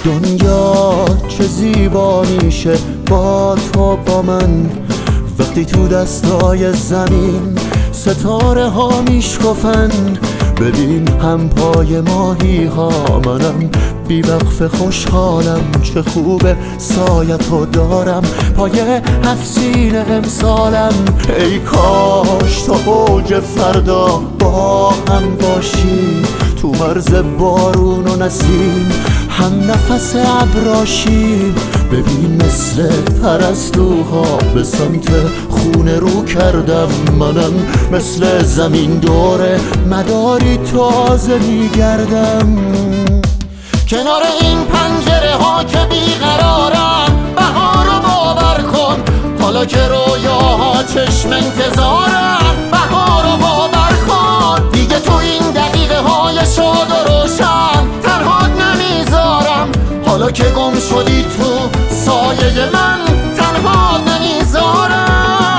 دنیا چه زیبا میشه با تو با من، وقتی تو دستای زمین ستاره ها میشکفن. ببین هم پای ماهی ها، منم بی وقف خوشحالم. چه خوبه سایتو دارم پای 7 سین امسالم. ای کاش تا اوج فردا با هم باشیم، تو مرز بارون و نسیم هم نفس ابراشیم. ببین مثل پرستوها به سمت خونه رو کردم، منم مثل زمین دور مداری تازه میگردم. کنار این پنجره ها که بیقرارم، بهارو باور کن حالا که رویاها چشم انتظارم. بهارو باور کن دیگه تو این دقیقه های شاد و روشن تنهات نمیذارم. حالا که گم شدی تو سایه من تنهات نمیذارم.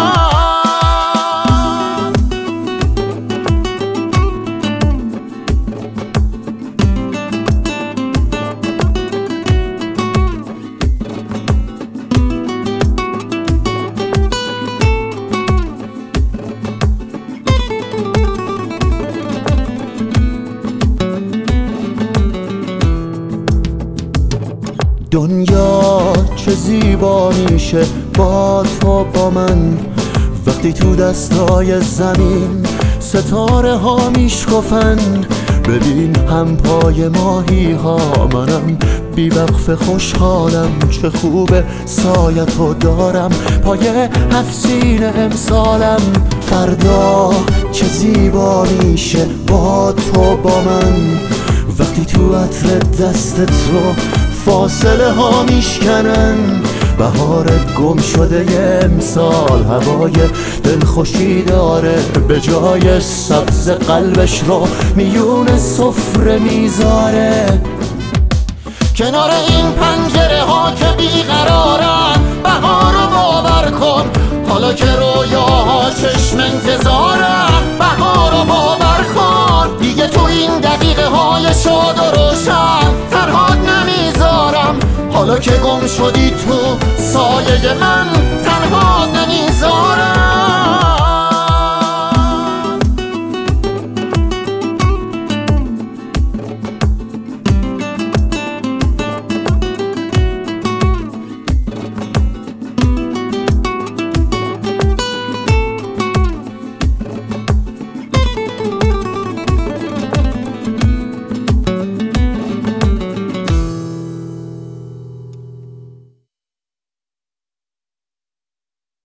دنیا چه زیبا میشه با تو با من، وقتی تو دستای زمین ستاره ها میشکفن. ببین هم پای ماهی ها، منم بی وقف خوشحالم. چه خوبه سایتو دارم پای 7 سین امسالم. فردا چه زیبا میشه با تو با من، وقتی تو عطر دست تو فاصله ها میشکنن. بهار گم شده امسال هوای دلخوشی داره، به جای سبز قلبش رو میون سفره میذاره. کنار این پنجره ها که بیقرارم، بهارو باور کن حالا که رویاها چشم انتظارم. بهارو باور کن دیگه تو این دقیقه های شاد و روشن تنهات نمیذارم. حالا که گم شدی تو سایه من